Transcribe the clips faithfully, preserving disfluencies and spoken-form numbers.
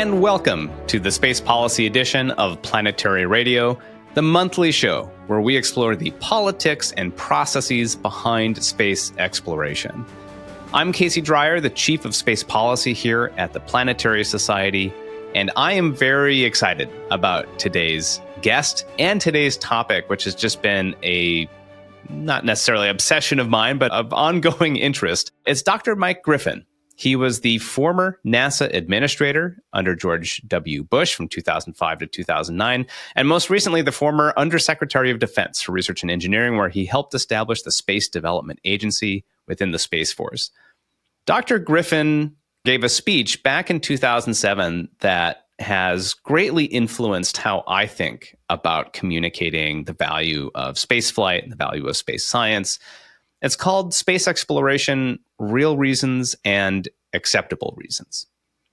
and welcome to the Space Policy edition of Planetary Radio, the monthly show where we explore the politics and processes behind space exploration. I'm Casey Dreyer, the Chief of Space Policy here at the Planetary Society, and I am very excited about today's guest and today's topic, which has just been a not necessarily obsession of mine, but of ongoing interest. It's Doctor Mike Griffin. He was the former NASA administrator under George W. Bush from two thousand five to two thousand nine, and most recently the former Undersecretary of Defense for Research and Engineering, where he helped establish the Space Development Agency within the Space Force. Doctor Griffin gave a speech back in two thousand seven that has greatly influenced how I think about communicating the value of spaceflight and the value of space science. It's called Space Exploration: Real Reasons and Acceptable Reasons.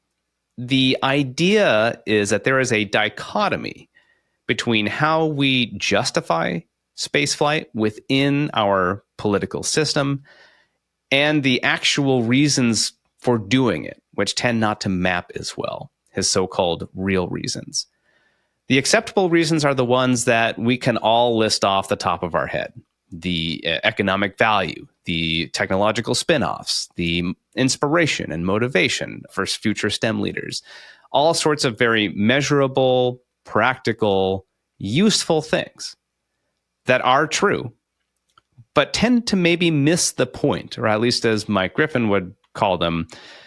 The idea is that there is a dichotomy between how we justify spaceflight within our political system and the actual reasons for doing it, which tend not to map as well, his so-called real reasons. The acceptable reasons are the ones that we can all list off the top of our head. The uh, economic value, the technological spin-offs, the inspiration and motivation for future STEM leaders, all sorts of very measurable, practical, useful things that are true, but tend to maybe miss the point, or at least as Mike Griffin would call them,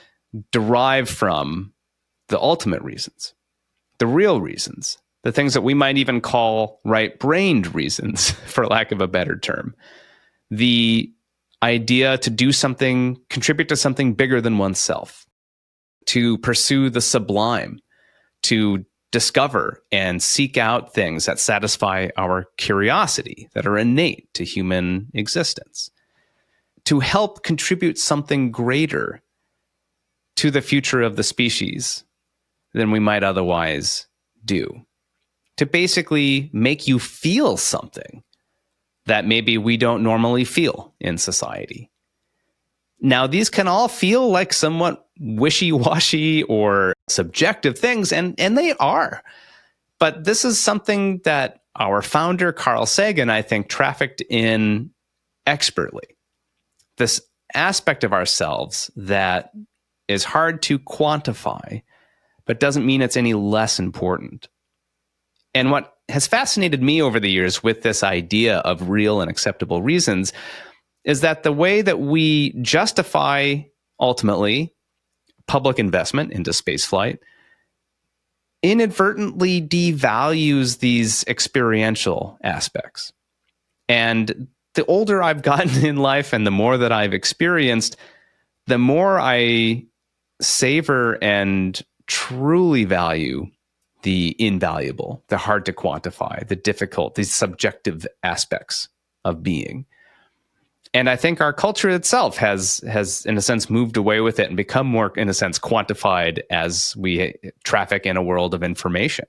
derive from the ultimate reasons, the real reasons, the things that we might even call right-brained reasons, for lack of a better term. The idea to do something, contribute to something bigger than oneself, to pursue the sublime, to discover and seek out things that satisfy our curiosity, that are innate to human existence, to help contribute something greater to the future of the species than we might otherwise do. To basically make you feel something that maybe we don't normally feel in society. Now, these can all feel like somewhat wishy-washy or subjective things, and, and they are. But this is something that our founder, Carl Sagan, I think, trafficked in expertly. This aspect of ourselves that is hard to quantify, but doesn't mean it's any less important. And what has fascinated me over the years with this idea of real and acceptable reasons is that the way that we justify, ultimately, public investment into spaceflight inadvertently devalues these experiential aspects. And the older I've gotten in life and the more that I've experienced, the more I savor and truly value the invaluable, the hard to quantify, the difficult, these subjective aspects of being. And I think our culture itself has, has, in a sense, moved away with it and become more, in a sense, quantified as we traffic in a world of information.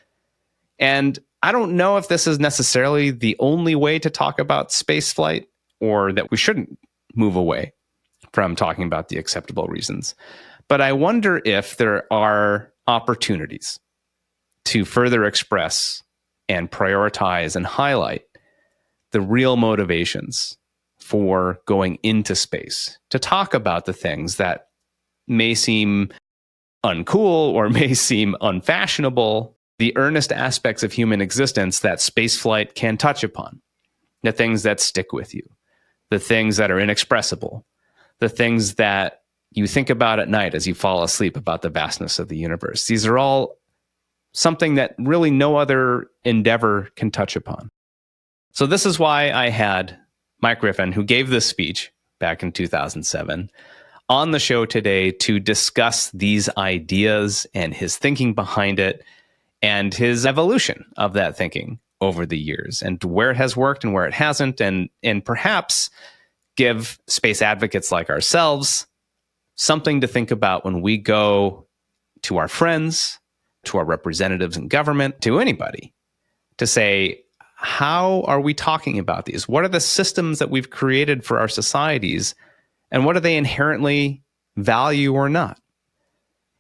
And I don't know if this is necessarily the only way to talk about spaceflight, or that we shouldn't move away from talking about the acceptable reasons. But I wonder if there are opportunities to further express and prioritize and highlight the real motivations for going into space, to talk about the things that may seem uncool or may seem unfashionable, the earnest aspects of human existence that spaceflight can touch upon, the things that stick with you, the things that are inexpressible, the things that you think about at night as you fall asleep about the vastness of the universe. These are all something that really no other endeavor can touch upon. So this is why I had Mike Griffin, who gave this speech back in two thousand seven, on the show today to discuss these ideas and his thinking behind it and his evolution of that thinking over the years, and where it has worked and where it hasn't, and, and perhaps give space advocates like ourselves something to think about when we go to our friends, to our representatives in government, to anybody, to say, how are we talking about these? What are the systems that we've created for our societies, and what do they inherently value or not?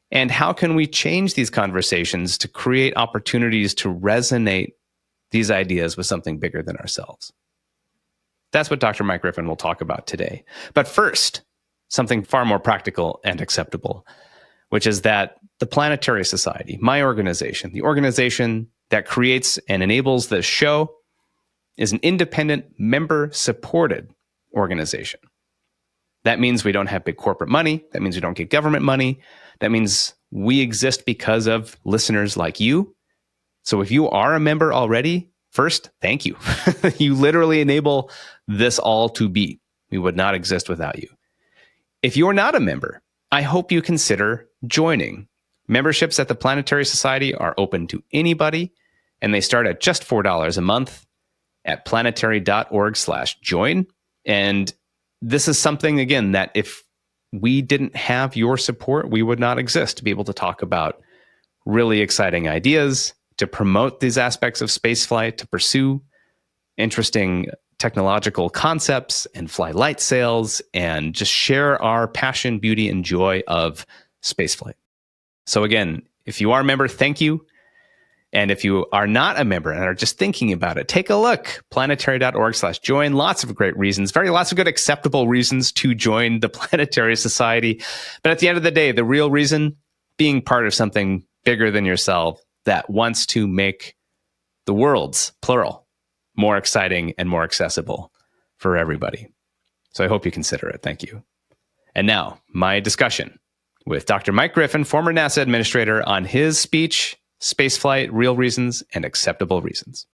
And how can we change these conversations to create opportunities to resonate these ideas with something bigger than ourselves? That's what Doctor Mike Griffin will talk about today. But first, something far more practical and acceptable, which is that the Planetary Society, my organization, the organization that creates and enables this show, is an independent, member-supported organization. That means we don't have big corporate money. That means we don't get government money. That means we exist because of listeners like you. So if you are a member already, first, thank you. You literally enable this all to be. We would not exist without you. If you're not a member, I hope you consider joining. Memberships at the Planetary Society are open to anybody, and they start at just four dollars a month at planetary.org slash join. And this is something, again, that if we didn't have your support, we would not exist to be able to talk about really exciting ideas, to promote these aspects of spaceflight, to pursue interesting technological concepts and fly light sails, and just share our passion, beauty, and joy of spaceflight. So again, if you are a member, thank you. And if you are not a member and are just thinking about it, take a look. Planetary.org slash join. Lots of great reasons. Very lots of good acceptable reasons to join the Planetary Society. But at the end of the day, the real reason, being part of something bigger than yourself that wants to make the worlds, plural, more exciting and more accessible for everybody. So I hope you consider it. Thank you. And now, my discussion with Doctor Mike Griffin, former NASA administrator, on his speech, Spaceflight, Real Reasons and Acceptable Reasons.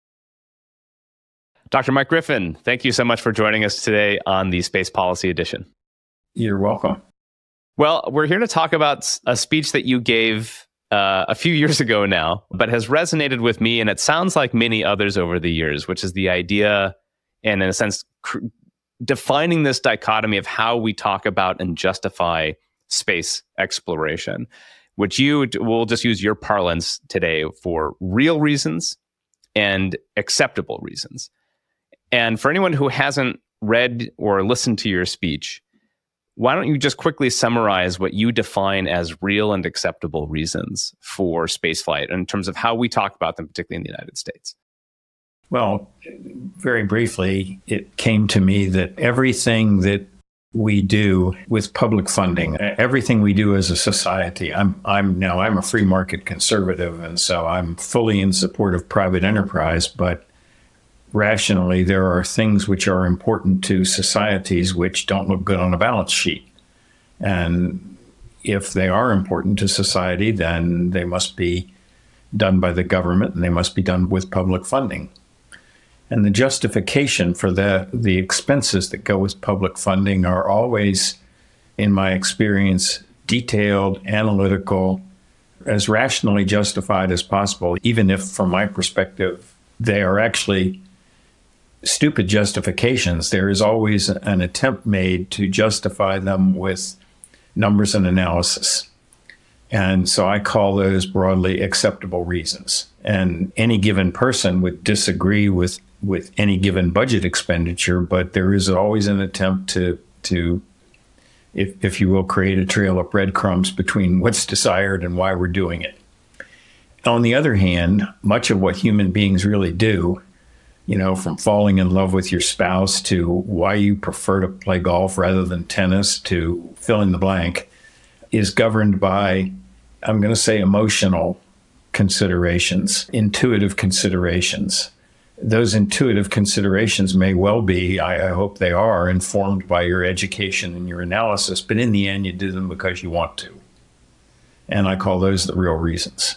Doctor Mike Griffin, thank you so much for joining us today on the Space Policy Edition. You're welcome. Well, we're here to talk about a speech that you gave uh, a few years ago now, but has resonated with me, and it sounds like many others over the years, which is the idea, and in a sense, cr- defining this dichotomy of how we talk about and justify space exploration, which you will just use your parlance today for real reasons and acceptable reasons. And for anyone who hasn't read or listened to your speech, why don't you just quickly summarize what you define as real and acceptable reasons for spaceflight in terms of how we talk about them, particularly in the United States? Well, very briefly, it came to me that everything that we do with public funding, everything we do as a society, I'm I'm now I'm a free market conservative, and so I'm fully in support of private enterprise, but rationally there are things which are important to societies which don't look good on a balance sheet. And if they are important to society, then they must be done by the government and they must be done with public funding. And the justification for the, the expenses that go with public funding are always, in my experience, detailed, analytical, as rationally justified as possible, even if, from my perspective, they are actually stupid justifications. There is always an attempt made to justify them with numbers and analysis. And so I call those broadly acceptable reasons. And any given person would disagree with with any given budget expenditure, but there is always an attempt to, to if, if you will, create a trail of breadcrumbs between what's desired and why we're doing it. On the other hand, much of what human beings really do, you know, from falling in love with your spouse to why you prefer to play golf rather than tennis to fill in the blank, is governed by, I'm going to say, emotional considerations, intuitive considerations. Those intuitive considerations may well be, I, I hope they are, informed by your education and your analysis, but in the end, you do them because you want to. And I call those the real reasons.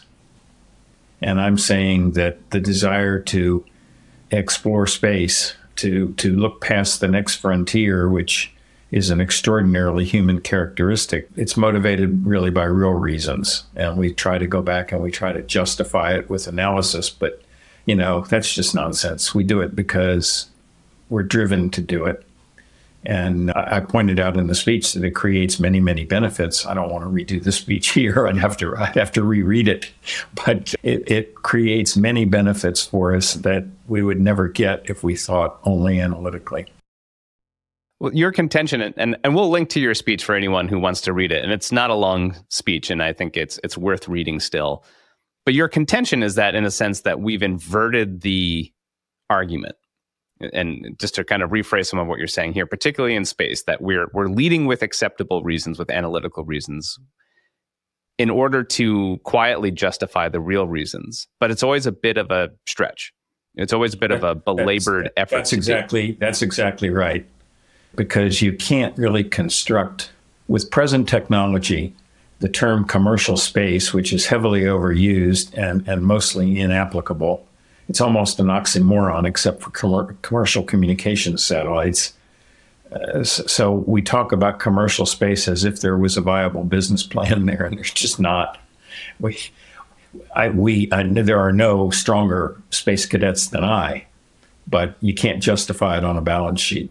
And I'm saying that the desire to explore space, to, to look past the next frontier, which is an extraordinarily human characteristic, it's motivated really by real reasons. And we try to go back and we try to justify it with analysis, but you know, that's just nonsense. We do it because we're driven to do it. And I pointed out in the speech that it creates many, many benefits. I don't want to redo the speech here. I'd have to, I'd have to reread it. But it, it creates many benefits for us that we would never get if we thought only analytically. Well, your contention, and, and we'll link to your speech for anyone who wants to read it. And it's not a long speech, and I think it's it's worth reading still. But your contention is that, in a sense, that we've inverted the argument. And just to kind of rephrase some of what you're saying here, particularly in space, that we're we're leading with acceptable reasons, with analytical reasons, in order to quietly justify the real reasons. But it's always a bit of a stretch. It's always a bit of a belabored that's, effort. That's exactly that's exactly right. Because you can't really construct, with present technology, the term commercial space, which is heavily overused and, and mostly inapplicable. It's almost an oxymoron, except for com- commercial communication satellites. Uh, so we talk about commercial space as if there was a viable business plan there, and there's just not. We, I, we, I, there are no stronger space cadets than I, but you can't justify it on a balance sheet.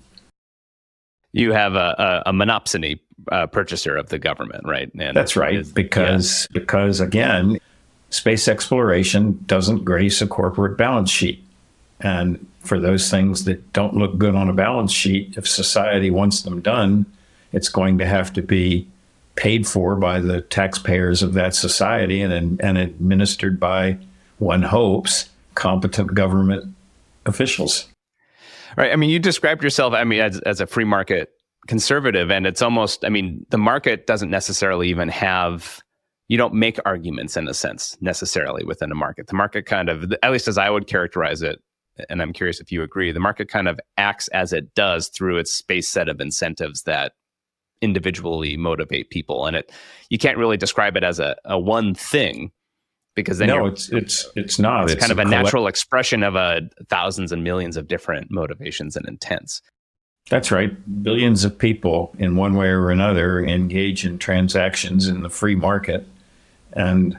You have a, a, a monopsony uh, purchaser of the government, right? And that's right, is, because yeah. because again, space exploration doesn't grace a corporate balance sheet. And for those things that don't look good on a balance sheet, if society wants them done, it's going to have to be paid for by the taxpayers of that society and, and administered by, one hopes, competent government officials. Right. I mean, you described yourself, I mean, as, as a free market conservative, and it's almost, I mean, the market doesn't necessarily even have, you don't make arguments in a sense necessarily within a market. The market kind of, at least as I would characterize it, and I'm curious if you agree, the market kind of acts as it does through its space set of incentives that individually motivate people. And it, you can't really describe it as a, a one thing. Because then no, it's it's it's not. It's, it's kind of a, a collect- natural expression of a thousands and millions of different motivations and intents. That's right. Billions of people, in one way or another, engage in transactions in the free market, and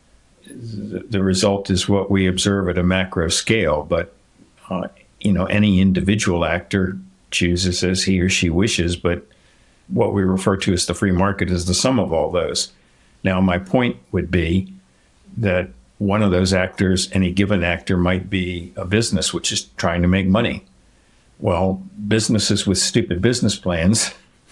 th- the result is what we observe at a macro scale. But uh, you know, any individual actor chooses as he or she wishes. But what we refer to as the free market is the sum of all those. Now, my point would be that one of those actors, any given actor, might be a business which is trying to make money. Well, businesses with stupid business plans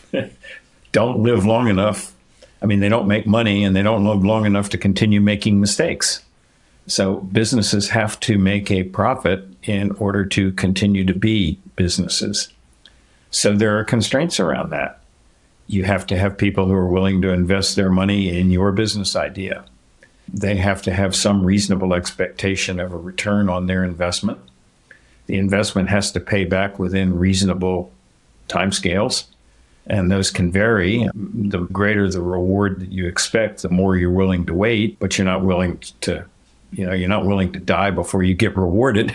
don't live long enough. I mean, they don't make money and they don't live long enough to continue making mistakes. So businesses have to make a profit in order to continue to be businesses. So there are constraints around that. You have to have people who are willing to invest their money in your business idea. They have to have some reasonable expectation of a return on their investment. The investment has to pay back within reasonable timescales, and those can vary. The greater the reward that you expect, the more you're willing to wait, but you're not willing to, you know, you're not willing to die before you get rewarded.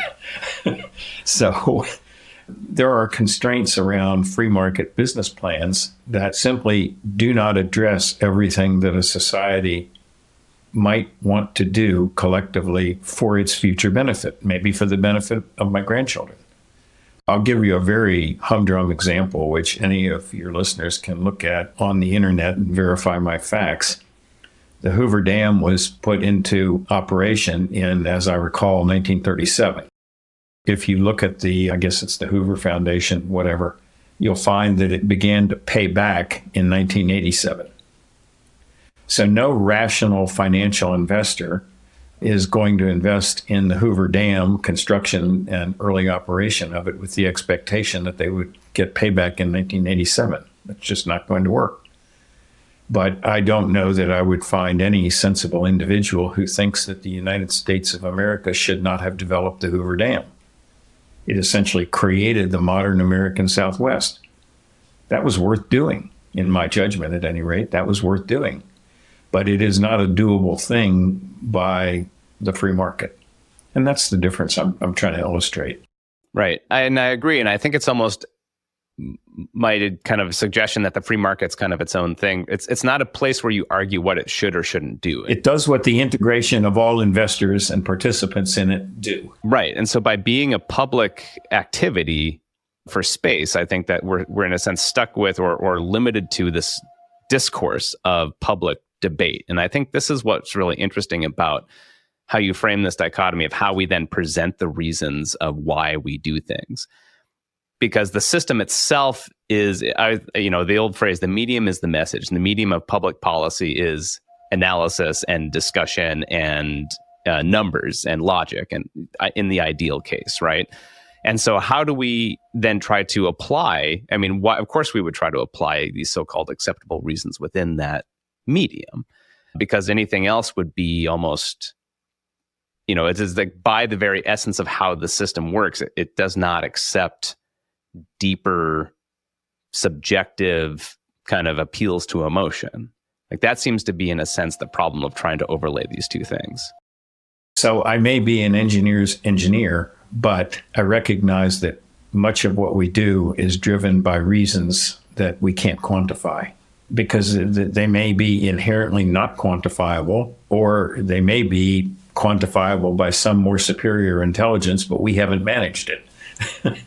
So there are constraints around free market business plans that simply do not address everything that a society might want to do collectively for its future benefit, maybe for the benefit of my grandchildren. I'll give you a very humdrum example, which any of your listeners can look at on the internet and verify my facts. The Hoover Dam was put into operation in, as I recall, nineteen thirty-seven. If you look at the, I guess it's the Hoover Foundation, whatever, you'll find that it began to pay back in nineteen eighty-seven. So no rational financial investor is going to invest in the Hoover Dam construction and early operation of it with the expectation that they would get payback in nineteen eighty-seven. That's just not going to work. But I don't know that I would find any sensible individual who thinks that the United States of America should not have developed the Hoover Dam. It essentially created the modern American Southwest. That was worth doing, in my judgment at any rate. That was worth doing. But it is not a doable thing by the free market. And that's the difference I'm, I'm trying to illustrate. Right. And I agree. And I think it's almost my kind of suggestion that the free market's kind of its own thing. It's it's not a place where you argue what it should or shouldn't do. It does what the integration of all investors and participants in it do. Right. And so by being a public activity for space, I think that we're we're in a sense stuck with or or limited to this discourse of public debate. And I think this is what's really interesting about how you frame this dichotomy of how we then present the reasons of why we do things. because the system itself is, I, you know, the old phrase, the medium is the message, and the medium of public policy is analysis and discussion and uh, numbers and logic, and uh, in the ideal case, right? And so how do we then try to apply, I mean, why, of course we would try to apply these so-called acceptable reasons within that medium, because anything else would be almost, you know, it is like by the very essence of how the system works, it, it does not accept deeper subjective kind of appeals to emotion. Like that seems to be, in a sense, the problem of trying to overlay these two things. So I may be an engineer's engineer, but I recognize that much of what we do is driven by reasons that we can't quantify, because they may be inherently not quantifiable, or they may be quantifiable by some more superior intelligence, but we haven't managed it.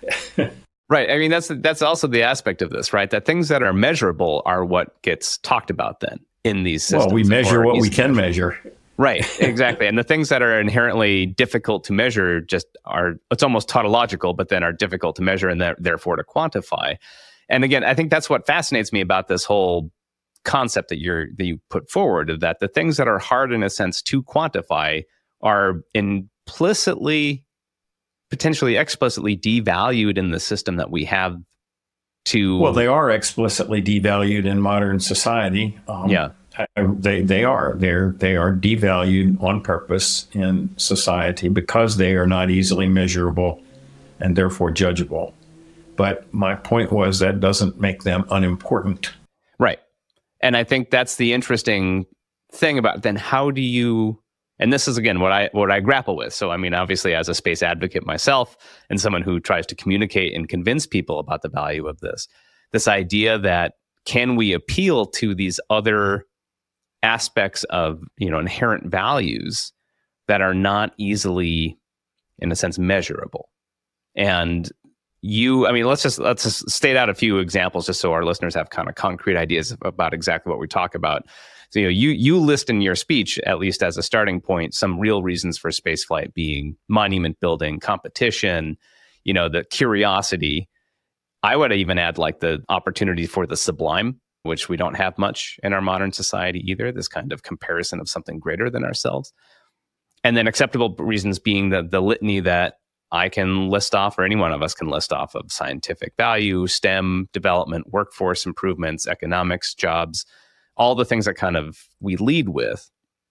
Right. I mean, that's that's also the aspect of this, right? That things that are measurable are what gets talked about then in these systems. Well, we measure what we can measure. Right, exactly. And the things that are inherently difficult to measure just are, it's almost tautological, but then are difficult to measure and therefore to quantify. And again, I think that's what fascinates me about this whole concept that you're that you put forward, that the things that are hard in a sense to quantify are implicitly, potentially explicitly devalued in the system that we have to... Well, they are explicitly devalued in modern society. Um, yeah. They they are. They're, they are devalued on purpose in society because they are not easily measurable and therefore judgeable. But my point was that doesn't make them unimportant. Right. And I think that's the interesting thing about then how do you... And this is, again, what I what I grapple with. So, I mean, obviously, as a space advocate myself and someone who tries to communicate and convince people about the value of this, this idea that can we appeal to these other aspects of, you know, inherent values that are not easily, in a sense, measurable. And you, I mean, let's just let's just state out a few examples just so our listeners have kind of concrete ideas about exactly what we talk about. So, you know, you you list in your speech, at least as a starting point, some real reasons for spaceflight being monument building, competition, you know, the curiosity. I would even add like the opportunity for the sublime, which we don't have much in our modern society either, this kind of comparison of something greater than ourselves. And then acceptable reasons being the, the litany that I can list off, or any one of us can list off, of scientific value, STEM development, workforce improvements, economics, jobs, all the things that kind of we lead with.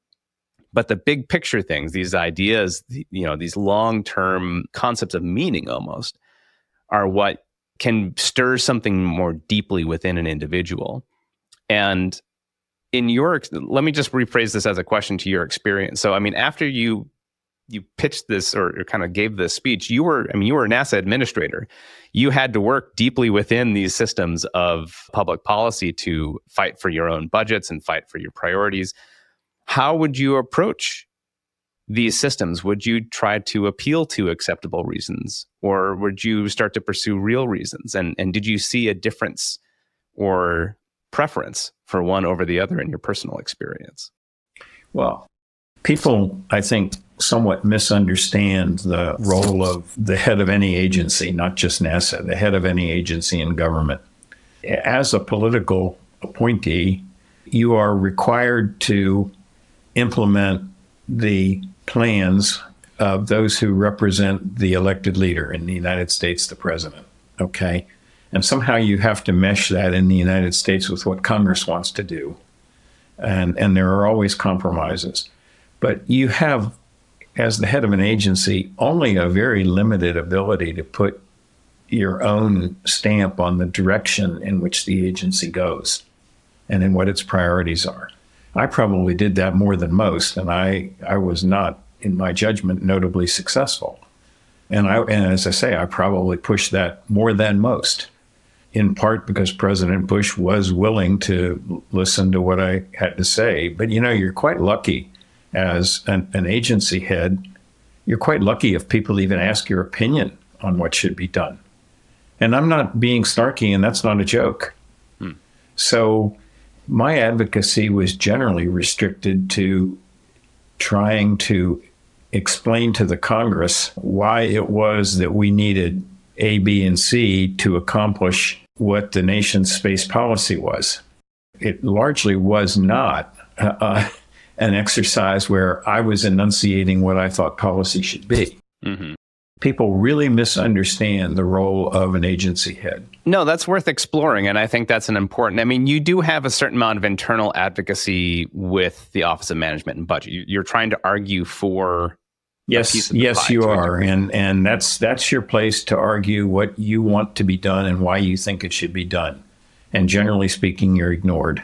But the big picture things, these ideas, you know, these long-term concepts of meaning almost, are what can stir something more deeply within an individual. And in your, let me just rephrase this as a question to your experience. So, I mean, after you you pitched this or, or kind of gave this speech, you were, I mean, you were a NASA administrator. You had to work deeply within these systems of public policy to fight for your own budgets and fight for your priorities. How would you approach these systems? Would you try to appeal to acceptable reasons, or would you start to pursue real reasons? And, and did you see a difference or preference for one over the other in your personal experience? Well, people, I think, somewhat misunderstand the role of the head of any agency, not just NASA, the head of any agency in government. As a political appointee, you are required to implement the plans of those who represent the elected leader in the United States, the president, okay? And somehow you have to mesh that in the United States with what Congress wants to do. And, and there are always compromises. But you have, as the head of an agency, only a very limited ability to put your own stamp on the direction in which the agency goes and in what its priorities are. I probably did that more than most, and I, I was not, in my judgment, notably successful. And, I, and as I say, I probably pushed that more than most, in part because President Bush was willing to listen to what I had to say. But, you know, you're quite lucky as an, an agency head. You're quite lucky if people even ask your opinion on what should be done. And I'm not being snarky, and that's not a joke. Hmm. So my advocacy was generally restricted to trying to explain to the Congress why it was that we needed A, B, and C to accomplish what the nation's space policy was. It largely was not uh, an exercise where I was enunciating what I thought policy should be. Mm-hmm. People really misunderstand the role of an agency head. No, that's worth exploring. And I think that's an important, I mean, you do have a certain amount of internal advocacy with the Office of Management and Budget. You're trying to argue for Yes, yes, you are. And and that's that's your place to argue what you want to be done and why you think it should be done. And generally speaking, you're ignored.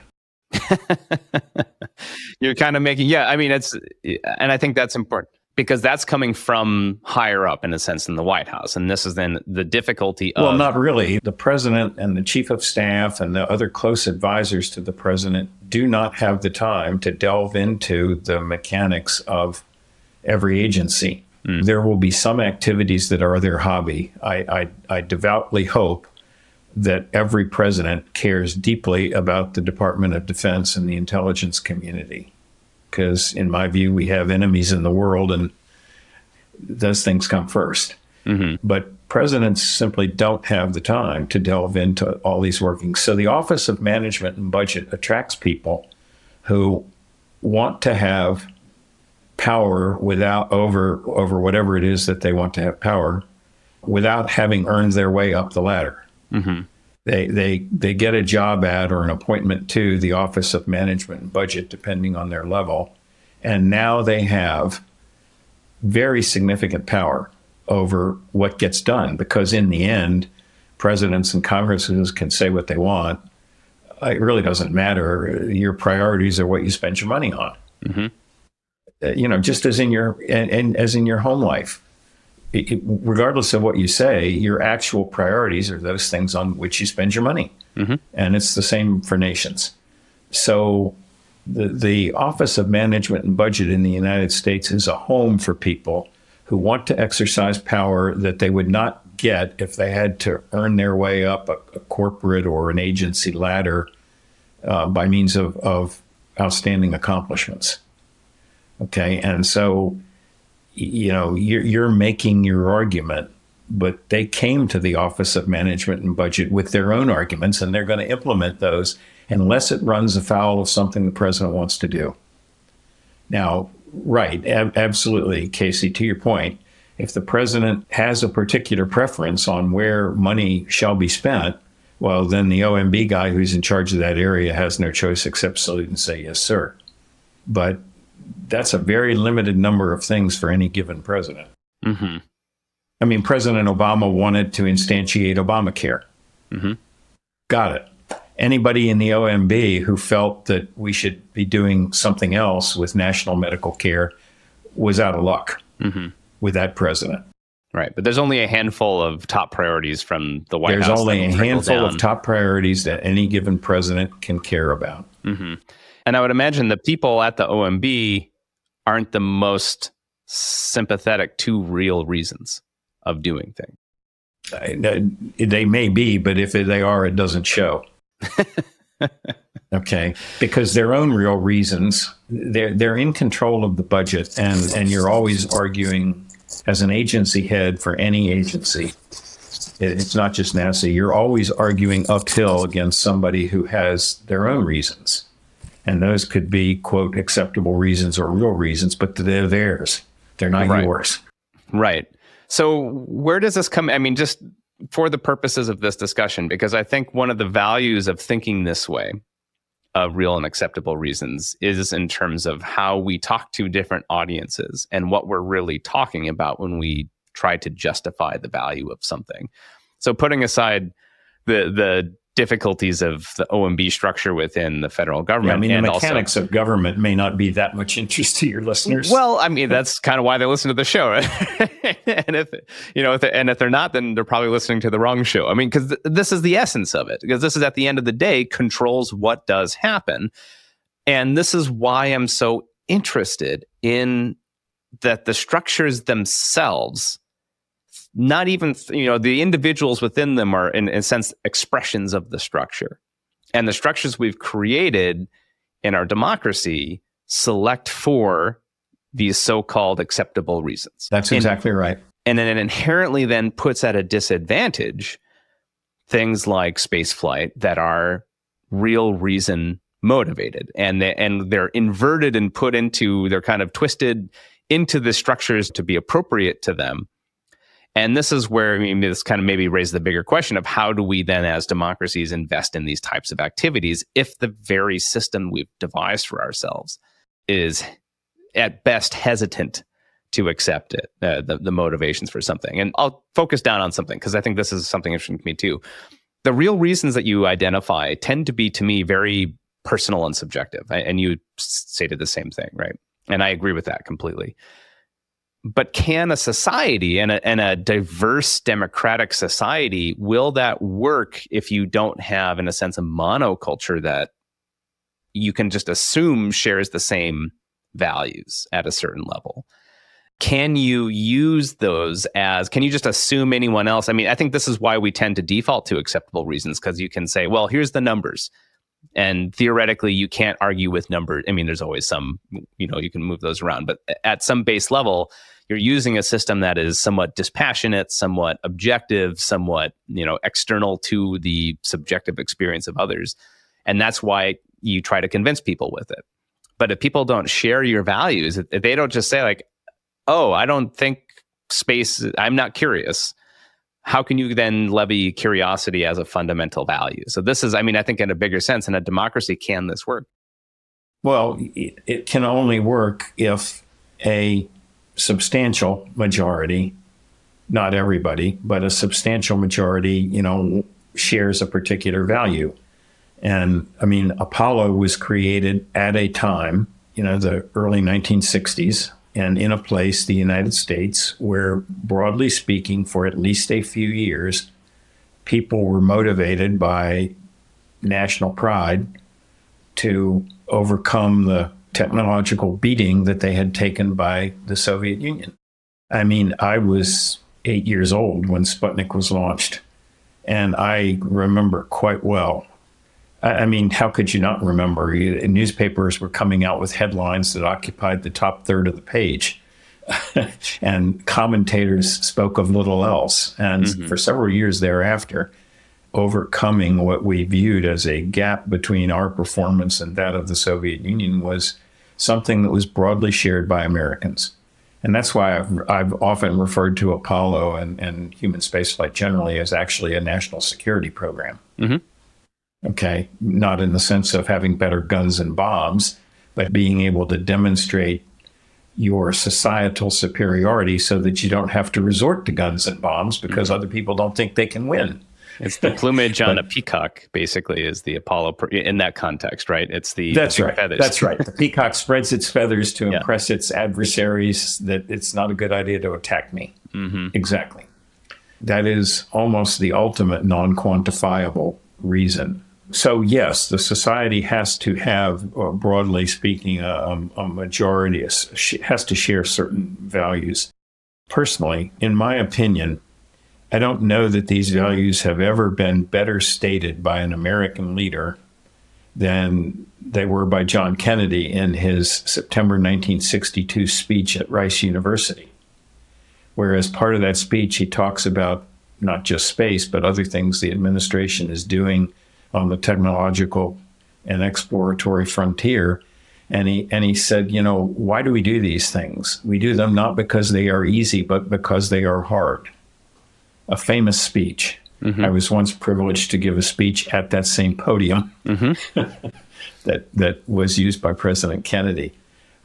You're kind of making, yeah, I mean, it's, and I think that's important because that's coming from higher up in a sense in the White House. And this is then the difficulty of... Well, not really. The president and the chief of staff and the other close advisors to the president do not have the time to delve into the mechanics of every agency. Mm. There will be some activities that are their hobby. I, I, I devoutly hope that every president cares deeply about the Department of Defense and the intelligence community. Because in my view, we have enemies in the world and those things come first. Mm-hmm. But presidents simply don't have the time to delve into all these workings. So the Office of Management and Budget attracts people who want to have power without over over whatever it is that they want to have power without having earned their way up the ladder. Mm-hmm. They they they get a job at or an appointment to the Office of Management and Budget, depending on their level, and now they have very significant power over what gets done. Because in the end, presidents and Congresses can say what they want. It really doesn't matter. Your priorities are what you spend your money on. Mm-hmm. You know, just as in your and, and as in your home life, it, it, regardless of what you say, your actual priorities are those things on which you spend your money, mm-hmm. and it's the same for nations. So, the the Office of Management and Budget in the United States is a home for people who want to exercise power that they would not get if they had to earn their way up a, a corporate or an agency ladder uh, by means of, of outstanding accomplishments. Okay, and so, you know, you're, you're making your argument, but they came to the Office of Management and Budget with their own arguments, and they're going to implement those unless it runs afoul of something the president wants to do. Now, right, ab- absolutely, Casey, to your point, if the president has a particular preference on where money shall be spent, well, then the O M B guy who's in charge of that area has no choice except salute and say, yes, sir. But that's a very limited number of things for any given president. Mm-hmm. I mean, President Obama wanted to instantiate Obamacare. Mm-hmm. Got it. Anybody in the O M B who felt that we should be doing something else with national medical care was out of luck mm-hmm. with that president. Right. But there's only a handful of top priorities from the White there's House. There's only a handful down. of top priorities that any given president can care about. Mm-hmm. And I would imagine the people at the O M B aren't the most sympathetic to real reasons of doing things. They may be, but if they are, it doesn't show. Okay, because their own real reasons, they're they're in control of the budget, and and you're always arguing as an agency head for any agency. It's not just NASA. You're always arguing uphill against somebody who has their own reasons. And those could be, quote, acceptable reasons or real reasons, but they're theirs. They're not right. yours. Right. So where does this come? I mean, just for the purposes of this discussion, because I think one of the values of thinking this way, of real and acceptable reasons, is in terms of how we talk to different audiences and what we're really talking about when we try to justify the value of something. So putting aside the the difficulties of the O M B structure within the federal government. Yeah, I mean, and the mechanics also, of government may not be that much interest to your listeners. Well, I mean, that's kind of why they listen to the show. Right? And if, you know, if and if they're not, then they're probably listening to the wrong show. I mean, because th- this is the essence of it, because this is at the end of the day controls what does happen. And this is why I'm so interested in that the structures themselves, not even, you know, the individuals within them are, in, in a sense, expressions of the structure. And the structures we've created in our democracy select for these so-called acceptable reasons. That's exactly and, right. And then it inherently then puts at a disadvantage things like spaceflight that are real reason motivated. And, they, and they're inverted and put into, they're kind of twisted into the structures to be appropriate to them. And this is where, I mean, this kind of maybe raises the bigger question of how do we then as democracies invest in these types of activities if the very system we've devised for ourselves is at best hesitant to accept it, uh, the, the motivations for something. And I'll focus down on something because I think this is something interesting to me too. The real reasons that you identify tend to be, to me, very personal and subjective. And you stated the same thing, right? And I agree with that completely. But can a society and a, and a diverse democratic society, will that work if you don't have, in a sense, a monoculture that you can just assume shares the same values at a certain level? Can you use those as, can you just assume anyone else? I mean, I think this is why we tend to default to acceptable reasons, because you can say, well, here's the numbers. And theoretically, you can't argue with numbers. I mean, there's always some, you know, you can move those around. But at some base level, you're using a system that is somewhat dispassionate, somewhat objective, somewhat, you know, external to the subjective experience of others. And that's why you try to convince people with it. But if people don't share your values, if they don't just say like, oh, I don't think space, I'm not curious, how can you then levy curiosity as a fundamental value? So this is, I mean, I think in a bigger sense, in a democracy, can this work? Well, it, it can only work if a substantial majority, not everybody, but a substantial majority, you know, shares a particular value. And I mean, Apollo was created at a time, you know, the early nineteen sixties, and in a place, the United States, where, broadly speaking, for at least a few years, people were motivated by national pride to overcome the technological beating that they had taken by the Soviet Union. I mean, I was eight years old when Sputnik was launched, and I remember quite well. I mean, how could you not remember? Newspapers were coming out with headlines that occupied the top third of the page. And commentators spoke of little else. And mm-hmm. for several years thereafter, overcoming what we viewed as a gap between our performance and that of the Soviet Union was something that was broadly shared by Americans. And that's why I've, I've often referred to Apollo and, and human spaceflight generally as actually a national security program. Mm-hmm. Okay, not in the sense of having better guns and bombs, but being able to demonstrate your societal superiority so that you don't have to resort to guns and bombs because mm-hmm. other people don't think they can win. It's the plumage on but, a peacock, basically, is the Apollo in that context, right? It's the that's the right. feathers. That's right. The peacock spreads its feathers to yeah. impress its adversaries that it's not a good idea to attack me. Mm-hmm. Exactly. That is almost the ultimate non-quantifiable reason. So yes, the society has to have, uh, broadly speaking, a, a majority, has to share certain values. Personally, in my opinion, I don't know that these values have ever been better stated by an American leader than they were by John Kennedy in his September nineteen sixty-two speech at Rice University, where as part of that speech, he talks about not just space, but other things the administration is doing on the technological and exploratory frontier. And he, and he said, you know, why do we do these things? We do them not because they are easy, but because they are hard. A famous speech. Mm-hmm. I was once privileged to give a speech at that same podium mm-hmm. that that was used by President Kennedy.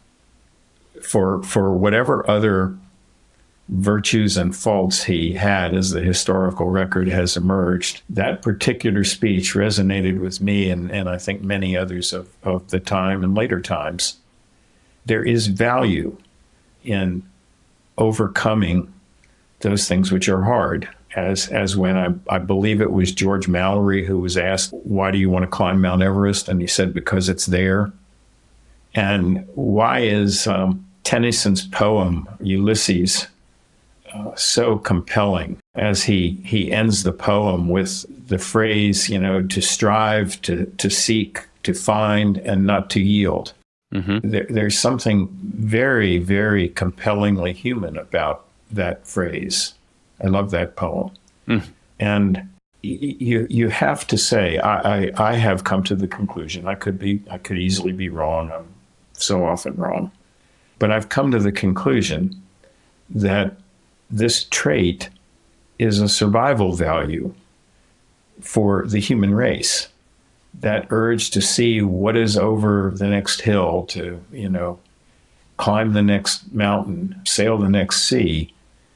For for whatever other virtues and faults he had as the historical record has emerged, that particular speech resonated with me and, and I think many others of, of the time and later times. There is value in overcoming those things which are hard. As as when I, I believe it was George Mallory who was asked, why do you want to climb Mount Everest? And he said, because it's there. And why is um, Tennyson's poem, Ulysses, Uh, so compelling as he he ends the poem with the phrase, you know, to strive, to to seek, to find, and not to yield. Mm-hmm. There, there's something very, very compellingly human about that phrase. I love that poem. Mm. And you you have to say, I, I, I have come to the conclusion, I could be, I could easily be wrong. I'm so often wrong. But I've come to the conclusion that this trait is a survival value for the human race. That urge to see what is over the next hill, to, you know, climb the next mountain, sail the next sea,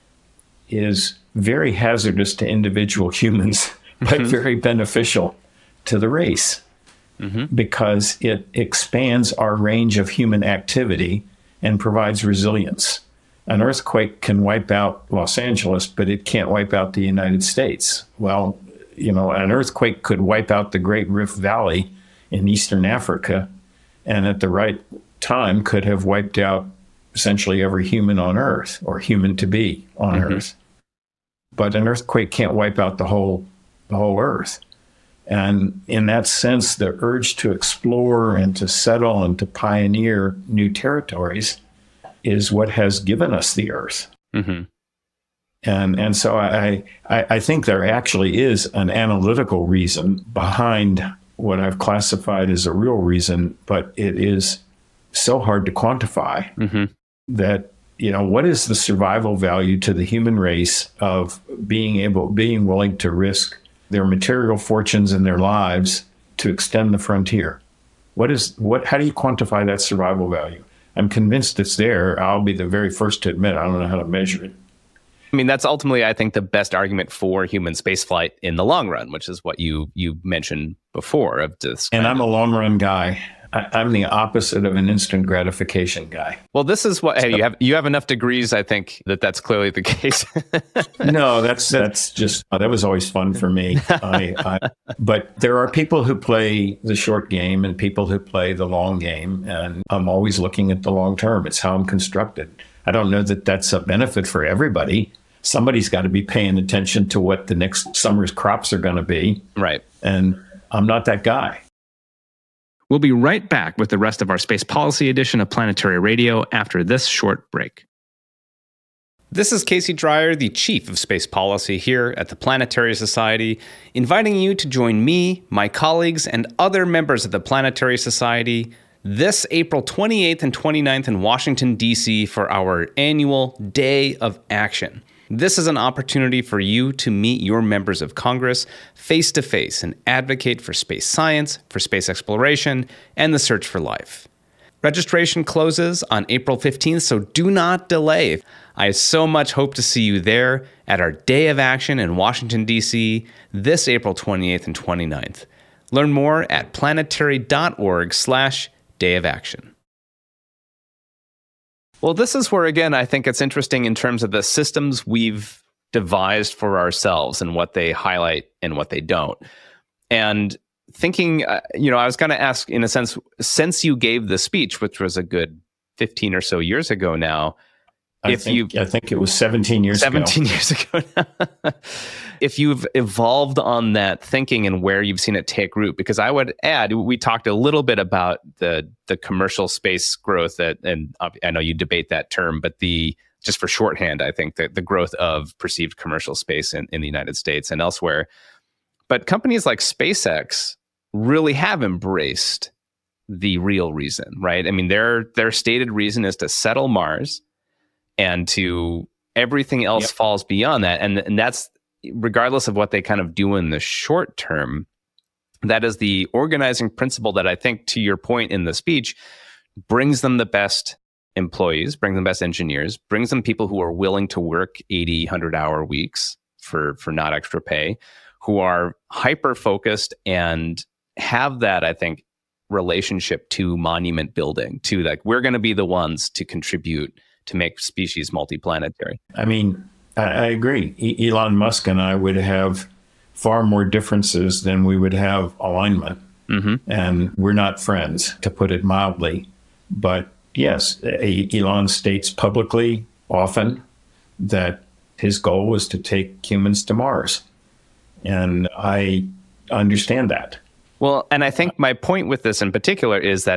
is very hazardous to individual humans, but mm-hmm. very beneficial to the race, mm-hmm. because it expands our range of human activity and provides resilience. An earthquake can wipe out Los Angeles, but it can't wipe out the United States. Well, you know, an earthquake could wipe out the Great Rift Valley in Eastern Africa, and at the right time could have wiped out essentially every human on Earth, or human to be on mm-hmm. Earth. But an earthquake can't wipe out the whole the whole Earth. And in that sense, the urge to explore and to settle and to pioneer new territories is what has given us the Earth. Mm-hmm. And and so I, I I think there actually is an analytical reason behind what I've classified as a real reason, but it is so hard to quantify mm-hmm. that, you know, what is the survival value to the human race of being able, being willing to risk their material fortunes and their lives to extend the frontier? What is, what, how do you quantify that survival value? I'm convinced it's there. I'll be the very first to admit I don't know how to measure it. I mean, that's ultimately, I think, the best argument for human spaceflight in the long run, which is what you you mentioned before. Of this, and I'm a long run guy. I, I'm the opposite of an instant gratification guy. Well, this is what, hey, you have you have enough degrees, I think, that that's clearly the case. No, that's that's just, that was always fun for me. I, I, but there are people who play the short game and people who play the long game, and I'm always looking at the long term. It's how I'm constructed. I don't know that that's a benefit for everybody. Somebody's got to be paying attention to what the next summer's crops are going to be. Right. And I'm not that guy. We'll be right back with the rest of our Space Policy edition of Planetary Radio after this short break. This is Casey Dreyer, the Chief of Space Policy here at the Planetary Society, inviting you to join me, my colleagues, and other members of the Planetary Society this April twenty-eighth and twenty-ninth in Washington, D C for our annual Day of Action. This is an opportunity for you to meet your members of Congress face-to-face and advocate for space science, for space exploration, and the search for life. Registration closes on April fifteenth, so do not delay. I so much hope to see you there at our Day of Action in Washington, D C this April twenty-eighth and twenty-ninth. Learn more at planetary.org slash Day of Action. Well, this is where, again, I think it's interesting in terms of the systems we've devised for ourselves and what they highlight and what they don't. And thinking, uh, you know, I was going to ask, in a sense, since you gave the speech, which was a good fifteen or so years ago now, I if think, you I think it was seventeen years seventeen ago. years ago now. If you've evolved on that thinking and where you've seen it take root, because I would add, we talked a little bit about the the commercial space growth that, and I know you debate that term, but the, just for shorthand, I think that the growth of perceived commercial space in, in the United States and elsewhere. But companies like SpaceX really have embraced the real reason, right? I mean, their their stated reason is to settle Mars, and to everything else yep. falls beyond that. And, and that's regardless of what they kind of do in the short term. That is the organizing principle that I think, to your point in the speech, brings them the best employees, brings them best engineers, brings them people who are willing to work eighty, one hundred hour weeks for, for not extra pay, who are hyper-focused and have that, I think, relationship to monument building, to like, we're going to be the ones to contribute to make species multiplanetary. I mean, I, I agree. E- Elon Musk and I would have far more differences than we would have alignment. Mm-hmm. And we're not friends, to put it mildly. But yes, Elon states publicly often that his goal was to take humans to Mars. And I understand that. Well, and I think my point with this in particular is that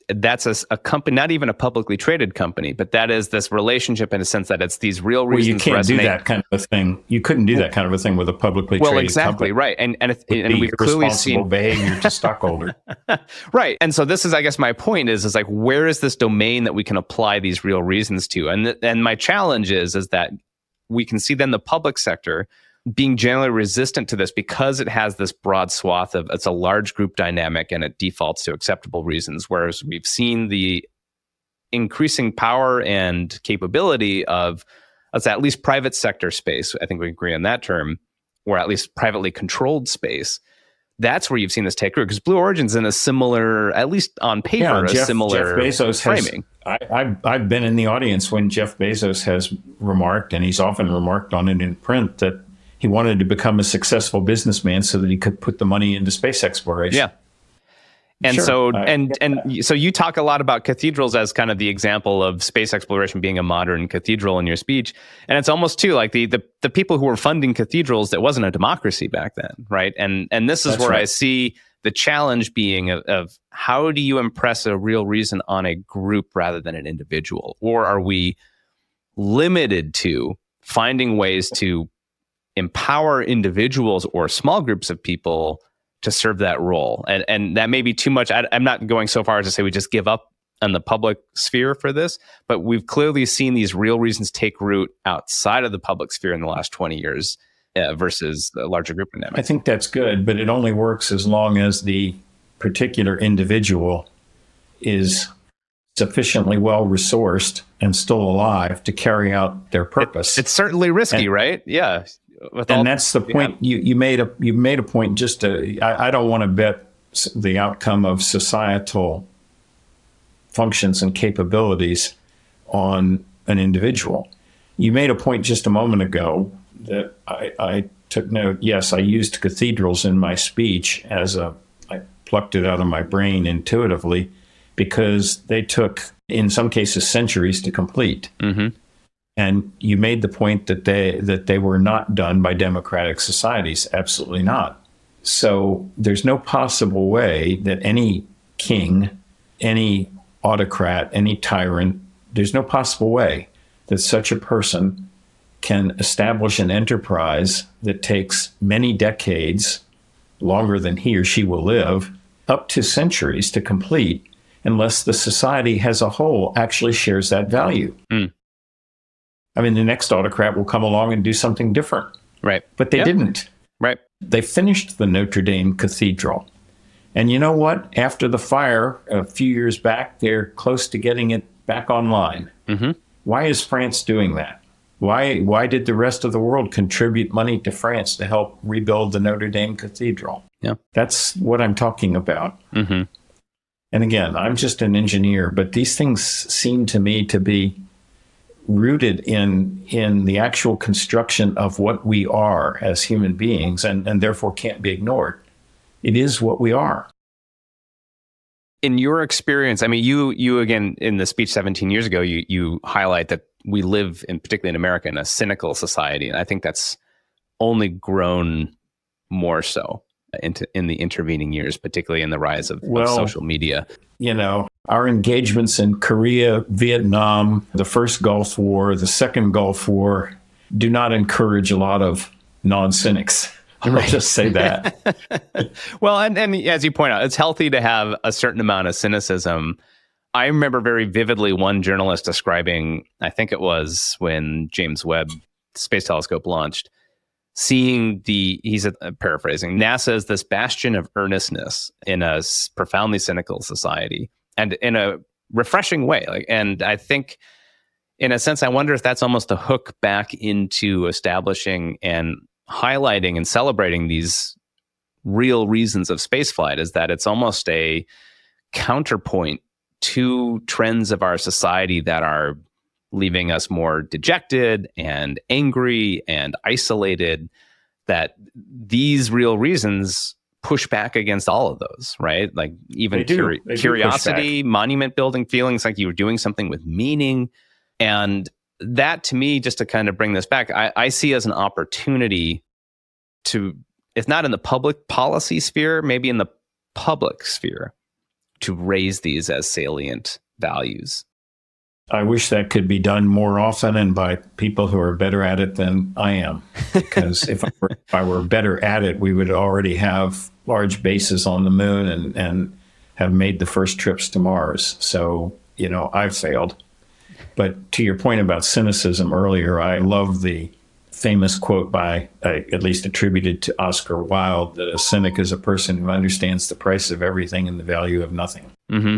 that's a, a company, not even a publicly traded company, but that is this relationship in a sense that it's these real reasons. Well, you can't resonate. do that kind of a thing. You couldn't do that kind of a thing with a publicly well, traded exactly, company. right. And and, if, and we've clearly seen behavior to stockholder. Right. And so this is, I guess, my point is, is like, where is this domain that we can apply these real reasons to? And th- and my challenge is, is that we can see then the public sector being generally resistant to this because it has this broad swath of, it's a large group dynamic and it defaults to acceptable reasons. Whereas we've seen the increasing power and capability of, let's say, at least private sector space. I think we agree on that term, or at least privately controlled space. That's where you've seen this take root, because Blue Origin's in a similar, at least on paper, yeah, a Jeff, similar Jeff Bezos framing. Has, I, I've, I've been in the audience when Jeff Bezos has remarked, and he's often remarked on it in print, that he wanted to become a successful businessman so that he could put the money into space exploration. Yeah. And sure, so I and and so you talk a lot about cathedrals as kind of the example of space exploration being a modern cathedral in your speech. And it's almost too like the the, the people who were funding cathedrals, that wasn't a democracy back then, right? And and this is That's where right. I see the challenge being of, of how do you impress a real reason on a group rather than an individual? Or are we limited to finding ways to empower individuals or small groups of people to serve that role? And and that may be too much. I, I'm not going so far as to say we just give up on the public sphere for this, but we've clearly seen these real reasons take root outside of the public sphere in the last twenty years uh, versus the larger group dynamic. I think that's good, but it only works as long as the particular individual is sufficiently well resourced and still alive to carry out their purpose. It, it's certainly risky, and, right? Yeah. With and all, that's the point yeah. you, you made a you made a point. Just to, I, I don't want to bet the outcome of societal functions and capabilities on an individual. You made a point just a moment ago that I, I took note. Yes, I used cathedrals in my speech as a I plucked it out of my brain intuitively because they took, in some cases, centuries to complete. Mm-hmm. And you made the point that they that they were not done by democratic societies. Absolutely not. So there's no possible way that any king, any autocrat, any tyrant, there's no possible way that such a person can establish an enterprise that takes many decades, longer than he or she will live, up to centuries to complete, unless the society as a whole actually shares that value. Mm. I mean, the next autocrat will come along and do something different. Right. But they yep. didn't. Right. They finished the Notre Dame Cathedral. And you know what? After the fire a few years back, they're close to getting it back online. Mm-hmm. Why is France doing that? Why, why did the rest of the world contribute money to France to help rebuild the Notre Dame Cathedral? Yeah. That's what I'm talking about. Mm-hmm. And again, I'm just an engineer, but these things seem to me to be rooted in in the actual construction of what we are as human beings, and, and therefore can't be ignored. It is what we are. In your experience, I mean, you you again in the speech seventeen years ago, you you highlight that we live, in particularly in America, in a cynical society, and I think that's only grown more so into in the intervening years, particularly in the rise of, well, of social media. You know, our engagements in Korea, Vietnam, the first Gulf War, the second Gulf War, do not encourage a lot of non-cynics. I'll right. just say that. Well, and, and as you point out, it's healthy to have a certain amount of cynicism. I remember very vividly one journalist describing, I think it was when James Webb Space Telescope launched, seeing the, he's uh, paraphrasing, NASA is this bastion of earnestness in a profoundly cynical society, and in a refreshing way. Like, and I think, in a sense, I wonder if that's almost a hook back into establishing and highlighting and celebrating these real reasons of spaceflight, is that it's almost a counterpoint to trends of our society that are leaving us more dejected and angry and isolated, that these real reasons push back against all of those, right? Like even curi- curiosity, monument building, feelings like you were doing something with meaning. And that, to me, just to kind of bring this back, I, I see as an opportunity to, if not in the public policy sphere, maybe in the public sphere, to raise these as salient values? I wish that could be done more often and by people who are better at it than I am. Because if, I were, if I were better at it, we would already have large bases on the moon and, and have made the first trips to Mars. So, you know, I've failed. But to your point about cynicism earlier, I love the famous quote by, uh, at least attributed to Oscar Wilde, that a cynic is a person who understands the price of everything and the value of nothing. Mm-hmm.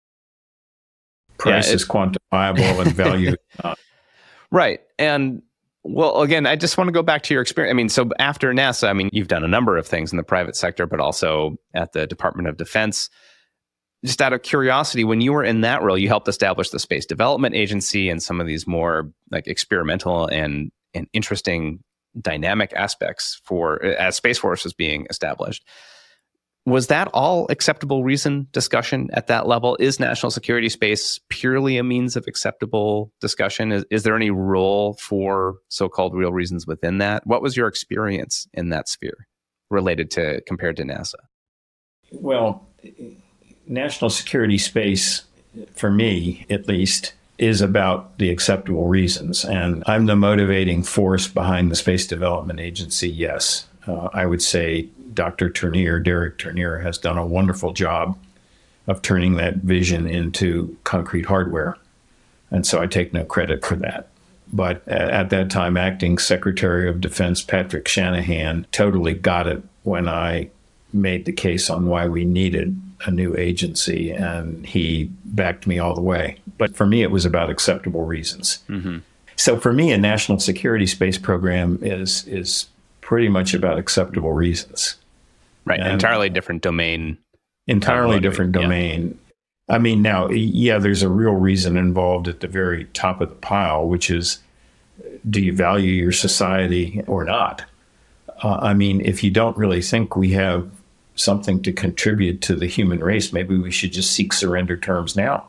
Price yeah, is quantifiable and value is not. Right. And well, again, I just want to go back to your experience. I mean, so after NASA, I mean, you've done a number of things in the private sector, but also at the Department of Defense. Just out of curiosity, when you were in that role, you helped establish the Space Development Agency and some of these more like experimental and, and interesting dynamic aspects for as Space Force was being established. Was that all acceptable reason discussion at that level? Is national security space purely a means of acceptable discussion? Is, is there any role for so-called real reasons within that? What was your experience in that sphere related to compared to NASA? Well, national security space, for me at least, is about the acceptable reasons. And I'm the motivating force behind the Space Development Agency, yes. Uh, I would say Doctor Turnier, Derek Turnier, has done a wonderful job of turning that vision into concrete hardware. And so I take no credit for that. But at that time, Acting Secretary of Defense Patrick Shanahan totally got it when I made the case on why we needed a new agency, and he backed me all the way. But for me, it was about acceptable reasons. Mm-hmm. So for me, a national security space program is is pretty much about acceptable reasons. Right, and entirely different domain. Entirely different domain. Yeah. I mean, now, yeah, there's a real reason involved at the very top of the pile, which is, do you value your society or not? Uh, I mean, if you don't really think we have something to contribute to the human race, maybe we should just seek surrender terms now.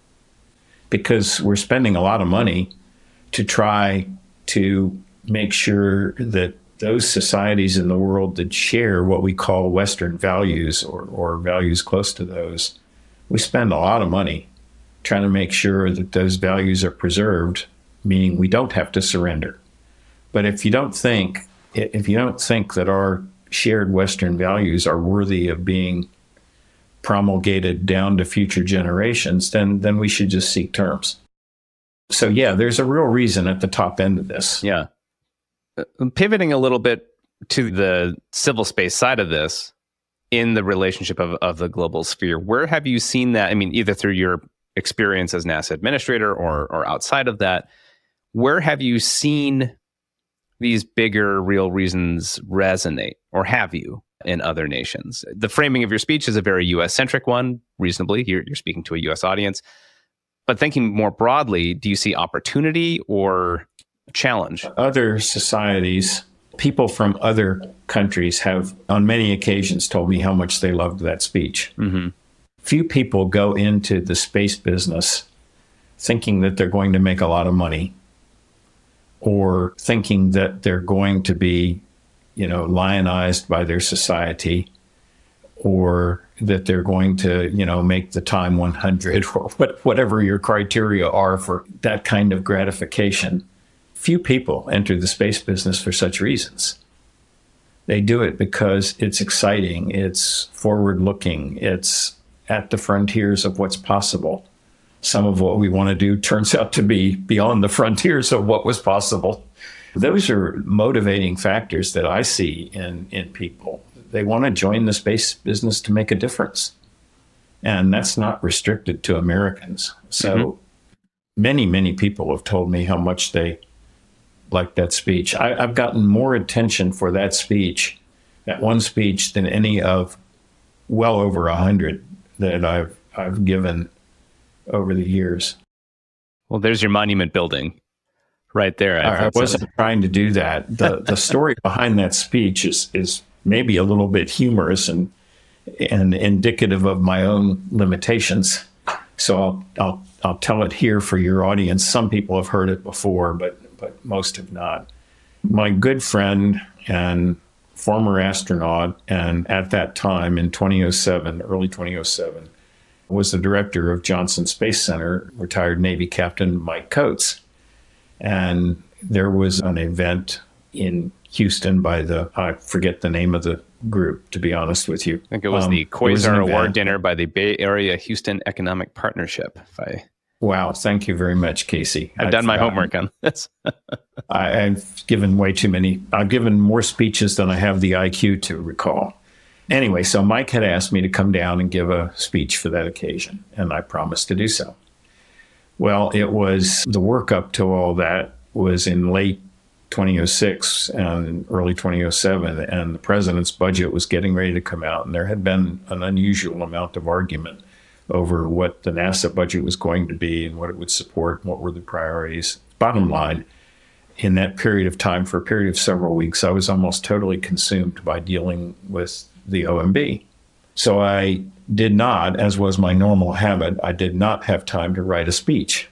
Because we're spending a lot of money to try to make sure that those societies in the world that share what we call Western values or, or values close to those, we spend a lot of money trying to make sure that those values are preserved, meaning we don't have to surrender. But if you don't think, if you don't think that our shared Western values are worthy of being promulgated down to future generations, then then we should just seek terms. So yeah, there's a real reason at the top end of this. Yeah. Pivoting a little bit to the civil space side of this, in the relationship of, of the global sphere, where have you seen that? I mean, either through your experience as NASA administrator or or outside of that, where have you seen these bigger real reasons resonate, or have you in other nations? The framing of your speech is a very U S-centric one, reasonably. You're, you're speaking to a U S audience. But thinking more broadly, do you see opportunity or challenge? Other societies, people from other countries have on many occasions told me how much they loved that speech. Mm-hmm. Few people go into the space business thinking that they're going to make a lot of money, or thinking that they're going to be, you know, lionized by their society, or that they're going to, you know, make the time one hundred, or what, whatever your criteria are for that kind of gratification. Few people enter the space business for such reasons. They do it because it's exciting, it's forward-looking, it's at the frontiers of what's possible. Some of what we want to do turns out to be beyond the frontiers of what was possible. Those are motivating factors that I see in, in people. They want to join the space business to make a difference. And that's not restricted to Americans. So mm-hmm. many, many people have told me how much they liked that speech. I, I've gotten more attention for that speech, that one speech, than any of well over a hundred that I've I've given over the years. Well, there's your monument building right there. I, I wasn't trying to do that. The the story behind that speech is is maybe a little bit humorous and and indicative of my own limitations. So I'll I'll I'll tell it here for your audience. Some people have heard it before, but but most have not. My good friend and former astronaut, and at that time in twenty oh seven, early twenty oh seven, was the director of Johnson Space Center, retired Navy Captain Mike Coates. And there was an event in Houston by the, I forget the name of the group, to be honest with you. I think it was um, the Quasar Award dinner by the Bay Area Houston Economic Partnership. If I Wow, thank you very much, Casey. I've, I've done my forgotten. homework on this. I, I've given way too many, I've given more speeches than I have the I Q to recall. Anyway, so Mike had asked me to come down and give a speech for that occasion, and I promised to do so. Well, it was, the work up to all that was in late twenty oh six and early twenty oh seven, and the president's budget was getting ready to come out, and there had been an unusual amount of argument over what the NASA budget was going to be and what it would support, and what were the priorities. Bottom line, in that period of time, for a period of several weeks, I was almost totally consumed by dealing with the O M B. So I did not, as was my normal habit, I did not have time to write a speech.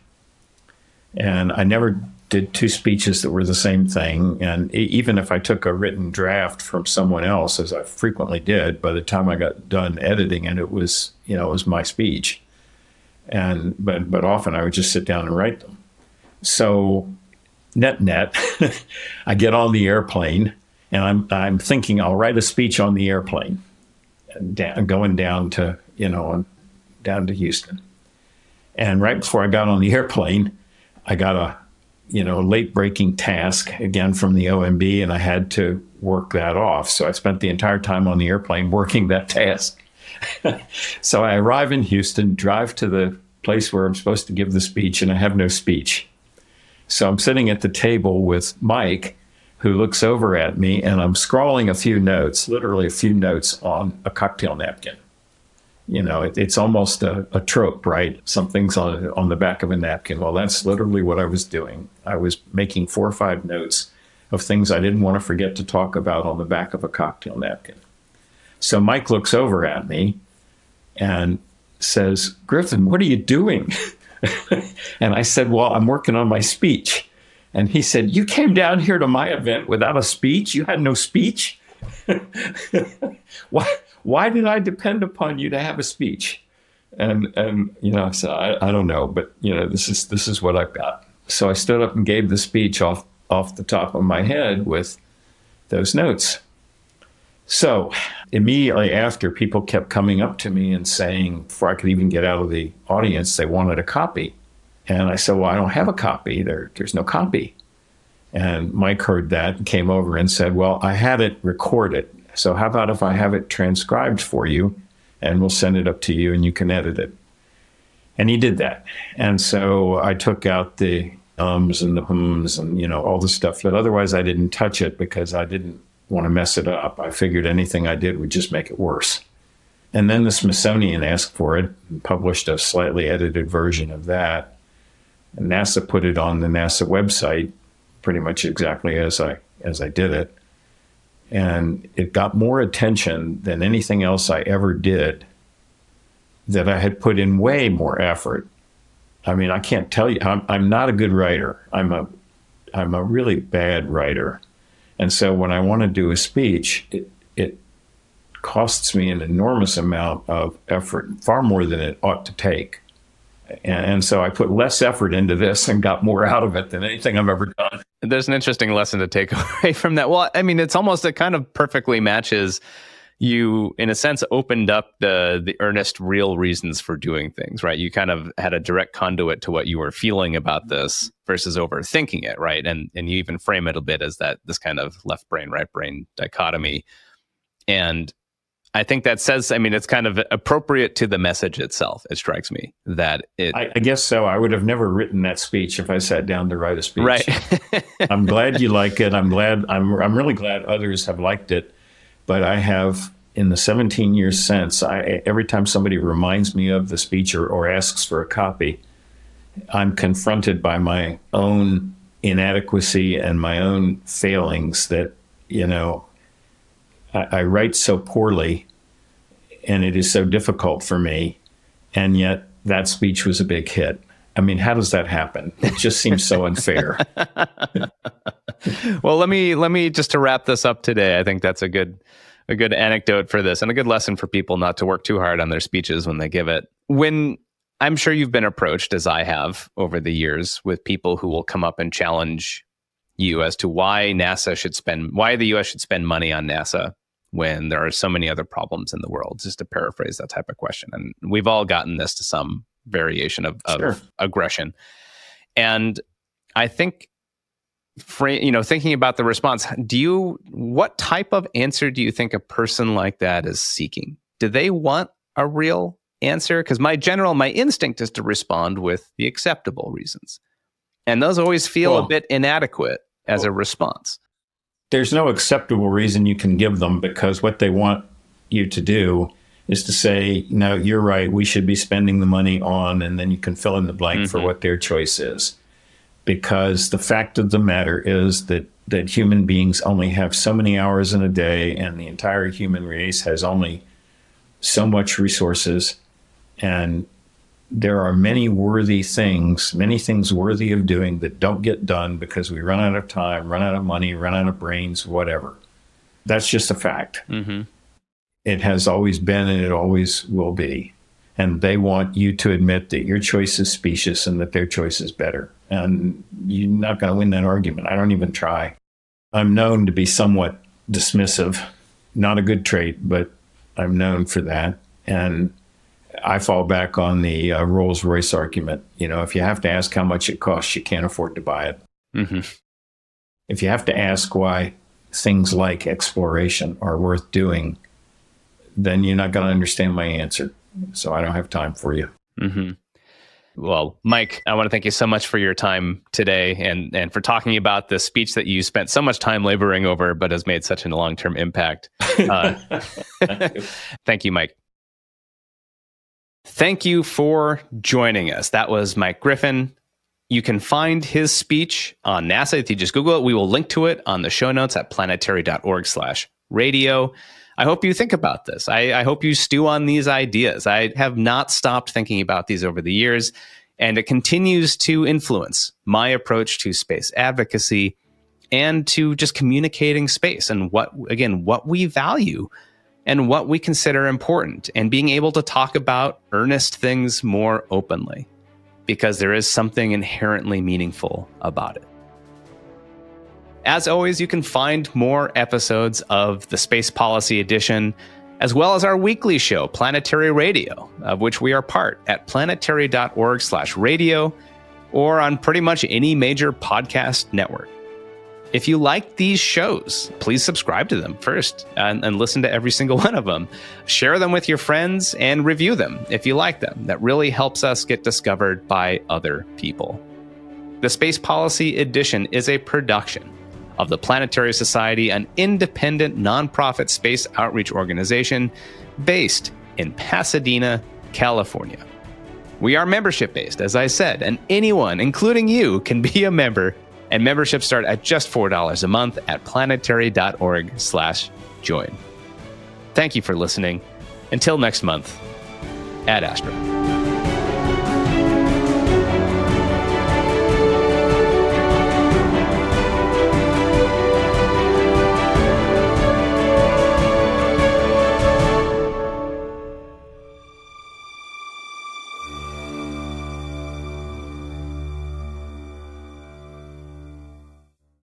And I never did two speeches that were the same thing. And even if I took a written draft from someone else, as I frequently did, by the time I got done editing it, it was, you know, it was my speech. And but but often I would just sit down and write them. So net net, I get on the airplane and I'm I'm thinking I'll write a speech on the airplane, down, going down to, you know, down to Houston. And right before I got on the airplane, I got a, you know, late breaking task again from the O M B, and I had to work that off. So I spent the entire time on the airplane working that task. So I arrive in Houston, drive to the place where I'm supposed to give the speech, and I have no speech. So I'm sitting at the table with Mike, who looks over at me, and I'm scrawling a few notes, literally a few notes on a cocktail napkin. You know, it, it's almost a, a trope, right? Something's on, on the back of a napkin. Well, that's literally what I was doing. I was making four or five notes of things I didn't want to forget to talk about on the back of a cocktail napkin. So Mike looks over at me and says, "Griffin, what are you doing?" And I said, "Well, I'm working on my speech." And he said, "You came down here to my event without a speech? You had no speech?" Why, why did I depend upon you to have a speech? And, and you know, I said, I, I don't know, but, you know, this is this is what I've got. So I stood up and gave the speech off, off the top of my head with those notes. So immediately after, people kept coming up to me and saying, before I could even get out of the audience, they wanted a copy. And I said, "Well, I don't have a copy. There, there's no copy." And Mike heard that and came over and said, "Well, I had it recorded. So how about if I have it transcribed for you and we'll send it up to you and you can edit it?" And he did that. And so I took out the ums and the hums and, you know, all the stuff. But otherwise, I didn't touch it because I didn't want to mess it up. I figured anything I did would just make it worse. And then the Smithsonian asked for it and published a slightly edited version of that. And NASA put it on the NASA website pretty much exactly as I as I did it. And it got more attention than anything else I ever did that I had put in way more effort. I mean, I can't tell you, I'm, I'm not a good writer. I'm a I'm a really bad writer. And so when I want to do a speech, it, it costs me an enormous amount of effort, far more than it ought to take. And so I put less effort into this and got more out of it than anything I've ever done. There's an interesting lesson to take away from that. Well, I mean, it's almost, it kind of perfectly matches. You, in a sense, opened up the the earnest, real reasons for doing things, right? You kind of had a direct conduit to what you were feeling about this versus overthinking it, right? And and you even frame it a bit as that this kind of left brain, right brain dichotomy. And I think that says, I mean, it's kind of appropriate to the message itself. It strikes me that it... I, I guess so. I would have never written that speech if I sat down to write a speech. Right. I'm glad you like it. I'm glad, I'm, I'm really glad others have liked it. But I have, in the seventeen years since, I, every time somebody reminds me of the speech or, or asks for a copy, I'm confronted by my own inadequacy and my own failings that, you know, I write so poorly and it is so difficult for me. And yet that speech was a big hit. I mean, how does that happen? It just seems so unfair. Well, let me let me just to wrap this up today. I think that's a good a good anecdote for this and a good lesson for people not to work too hard on their speeches when they give it. When I'm sure you've been approached, as I have over the years, with people who will come up and challenge you as to why NASA should spend, why the U S should spend money on NASA when there are so many other problems in the world, just to paraphrase that type of question. And we've all gotten this to some variation of, of sure. aggression. And I think, for, you know, thinking about the response, do you, what type of answer do you think a person like that is seeking? Do they want a real answer? Because my general, my instinct is to respond with the acceptable reasons. And those always feel well, a bit inadequate as well, a response. There's no acceptable reason you can give them, because what they want you to do is to say, no, you're right, we should be spending the money on, and then you can fill in the blank mm-hmm. for what their choice is. Because the fact of the matter is that, that human beings only have so many hours in a day, and the entire human race has only so much resources. And there are many worthy things, many things worthy of doing that don't get done because we run out of time, run out of money, run out of brains, whatever. That's just a fact. Mm-hmm. It has always been and it always will be. And they want you to admit that your choice is specious and that their choice is better. And you're not going to win that argument. I don't even try. I'm known to be somewhat dismissive. Not a good trait, but I'm known for that. And I fall back on the uh, Rolls-Royce argument. You know, if you have to ask how much it costs, you can't afford to buy it. Mm-hmm. If you have to ask why things like exploration are worth doing, then you're not going to understand my answer. So I don't have time for you. Mm-hmm. Well, Mike, I want to thank you so much for your time today and, and for talking about the speech that you spent so much time laboring over, but has made such a long-term impact. Uh, thank you. Thank you, Mike. Thank you for joining us. That was Mike Griffin. You can find his speech on NASA. If you just Google it, we will link to it on the show notes at planetary.org slash radio. I hope you think about this. I, I hope you stew on these ideas. I have not stopped thinking about these over the years, and it continues to influence my approach to space advocacy and to just communicating space and what, again, what we value and what we consider important, and being able to talk about earnest things more openly, because there is something inherently meaningful about it. As always, you can find more episodes of the Space Policy Edition, as well as our weekly show, Planetary Radio, of which we are part, at planetary.org slash radio, or on pretty much any major podcast network. If you like these shows, please subscribe to them first and, and listen to every single one of them. Share them with your friends and review them if you like them. That really helps us get discovered by other people. The Space Policy Edition is a production of the Planetary Society, an independent nonprofit space outreach organization based in Pasadena, California. We are membership-based, as I said, and anyone, including you, can be a member. And memberships start at just four dollars a month at planetary.org slash join. Thank you for listening. Until next month, Ad Astra.